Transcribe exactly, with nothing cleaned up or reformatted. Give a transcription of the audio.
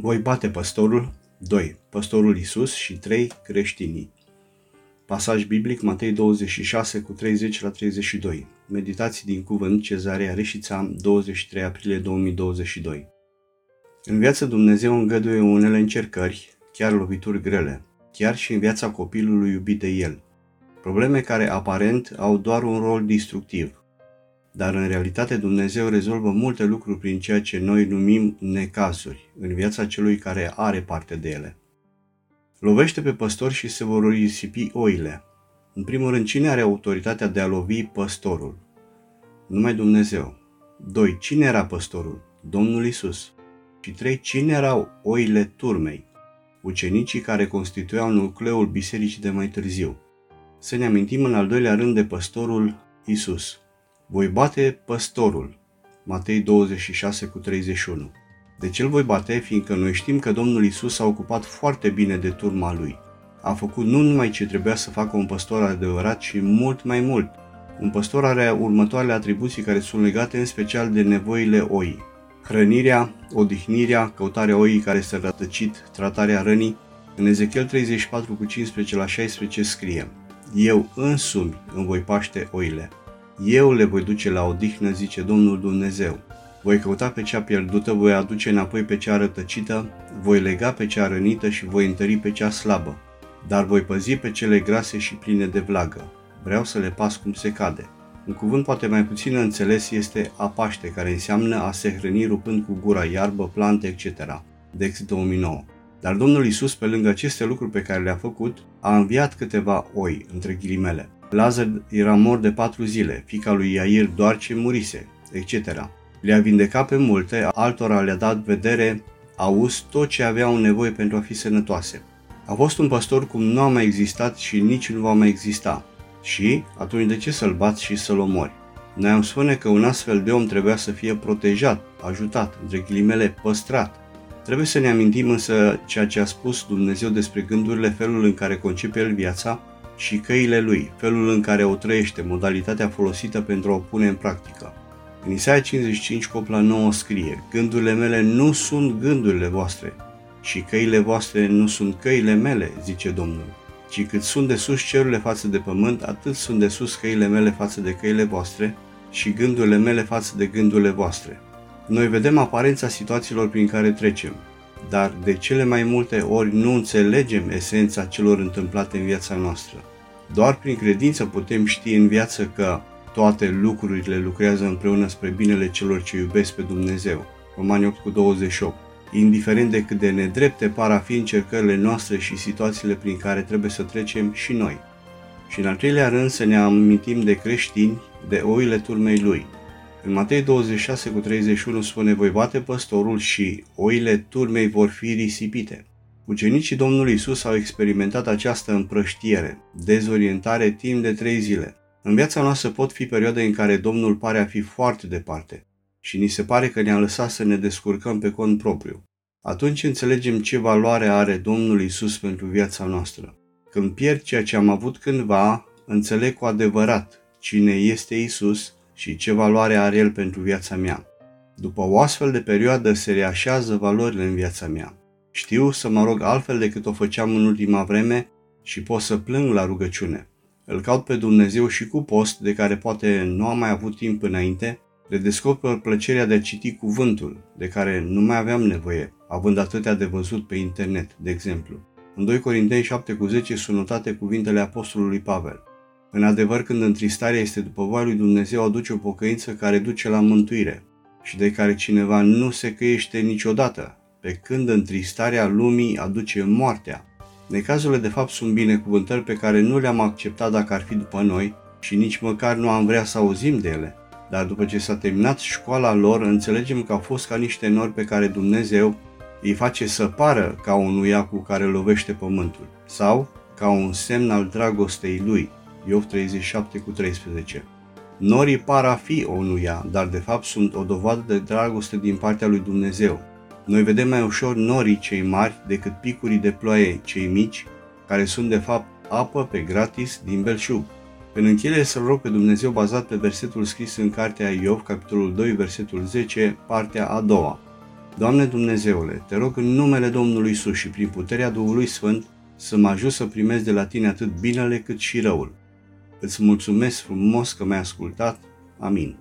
Voi bate păstorul. doi. Păstorul Iisus și trei. Creștinii. Pasaj biblic Matei douăzeci și șase cu treizeci la treizeci și doi. Meditații din cuvânt Cezarea Reșița, douăzeci și trei aprilie două mii douăzeci și doi. În viață Dumnezeu îngăduie unele încercări, chiar lovituri grele, chiar și în viața copilului iubit de El. Probleme care aparent au doar un rol destructiv. Dar în realitate Dumnezeu rezolvă multe lucruri prin ceea ce noi numim necazuri în viața celui care are parte de ele. Lovește pe păstor și se vor risipi oile. În primul rând, cine are autoritatea de a lovi păstorul? Numai Dumnezeu. doi. Cine era păstorul? Domnul Iisus. Și trei. Cine erau oile turmei? Ucenicii care constituiau nucleul bisericii de mai târziu. Să ne amintim în al doilea rând de păstorul Iisus. Voi bate păstorul. Matei douăzeci și șase cu treizeci și unu. De ce îl voi bate? Fiindcă noi știm că Domnul Iisus s-a ocupat foarte bine de turma lui. A făcut nu numai ce trebuia să facă un păstor adevărat, ci mult mai mult. Un păstor are următoarele atribuții care sunt legate în special de nevoile oii. Hrănirea, odihnirea, căutarea oii care este rătăcit, tratarea rănii. În Ezechiel treizeci și patru cu cincisprezece la șaisprezece scrie: Eu însumi îmi voi paște oile. Eu le voi duce la odihnă, zice Domnul Dumnezeu. Voi căuta pe cea pierdută, voi aduce înapoi pe cea rătăcită, voi lega pe cea rănită și voi întări pe cea slabă. Dar voi păzi pe cele grase și pline de vlagă. Vreau să le pas cum se cade. Un cuvânt poate mai puțin înțeles este a paște, care înseamnă a se hrăni rupând cu gura iarbă, plante, et cetera. De Exod două mii nouă. Dar Domnul Iisus, pe lângă aceste lucruri pe care le-a făcut, a înviat câteva oi, între ghilimele. Lazar era mort de patru zile, fiica lui Iair doar ce murise, et cetera. Le-a vindecat pe multe, altora le-a dat vedere, auz, tot ce aveau nevoie pentru a fi sănătoase. A fost un păstor cum nu a mai existat și nici nu va mai exista. Și atunci de ce să-l bați și să-l omori? Noi am spune că un astfel de om trebuia să fie protejat, ajutat, între ghilimele, păstrat. Trebuie să ne amintim însă ceea ce a spus Dumnezeu despre gândurile, felul în care concepe El viața și căile Lui, felul în care o trăiește, modalitatea folosită pentru a o pune în practică. În Isaia cincizeci și cinci, la nouă scrie: Gândurile mele nu sunt gândurile voastre și căile voastre nu sunt căile mele, zice Domnul. Ci cât sunt de sus cerurile față de pământ, atât sunt de sus căile mele față de căile voastre și gândurile mele față de gândurile voastre. Noi vedem aparența situațiilor prin care trecem, dar de cele mai multe ori nu înțelegem esența celor întâmplate în viața noastră. Doar prin credință putem ști în viață că toate lucrurile lucrează împreună spre binele celor ce iubesc pe Dumnezeu. Romani opt cu douăzeci și opt. Indiferent de cât de nedrepte par a fi încercările noastre și situațiile prin care trebuie să trecem și noi. Și în al treilea rând să ne amintim de creștini, de oile turmei lui. În Matei douăzeci și șase cu treizeci și unu spune: Voi bate păstorul și oile turmei vor fi risipite. Ucenicii Domnului Iisus au experimentat această împrăștiere, dezorientare timp de trei zile. În viața noastră pot fi perioade în care Domnul pare a fi foarte departe și ni se pare că ne-a lăsat să ne descurcăm pe cont propriu. Atunci înțelegem ce valoare are Domnul Iisus pentru viața noastră. Când pierd ceea ce am avut cândva, înțeleg cu adevărat cine este Iisus și ce valoare are El pentru viața mea. După o astfel de perioadă se reașează valorile în viața mea. Știu să mă rog altfel decât o făceam în ultima vreme și pot să plâng la rugăciune. Îl caut pe Dumnezeu și cu post, de care poate nu am mai avut timp înainte, redescoper plăcerea de a citi cuvântul, de care nu mai aveam nevoie, având atâtea de văzut pe internet, de exemplu. În doi Corinteni șapte cu zece sunt notate cuvintele apostolului Pavel. În adevăr, când întristarea este după voia lui Dumnezeu, aduce o pocăință care duce la mântuire și de care cineva nu se căiește niciodată, pe când întristarea lumii aduce moartea. Necazurile de fapt sunt binecuvântări pe care nu le-am acceptat dacă ar fi după noi și nici măcar nu am vrea să auzim de ele. Dar după ce s-a terminat școala lor, înțelegem că au fost ca niște nori pe care Dumnezeu îi face să pară ca un uiac cu care lovește pământul, sau ca un semn al dragostei lui. Iov treizeci și șapte cu treisprezece. Norii par a fi o nuia, dar de fapt sunt o dovadă de dragoste din partea lui Dumnezeu. Noi vedem mai ușor norii cei mari decât picurii de ploaie cei mici, care sunt de fapt apă pe gratis din belșug. În încheiere să-L rog pe Dumnezeu, bazat pe versetul scris în cartea Iov, capitolul doi, versetul zece, partea a doua. Doamne Dumnezeule, te rog în numele Domnului Iisus și prin puterea Duhului Sfânt să mă ajut să primesc de la Tine atât binele cât și răul. Îți mulțumesc frumos că m-ai ascultat. Amin.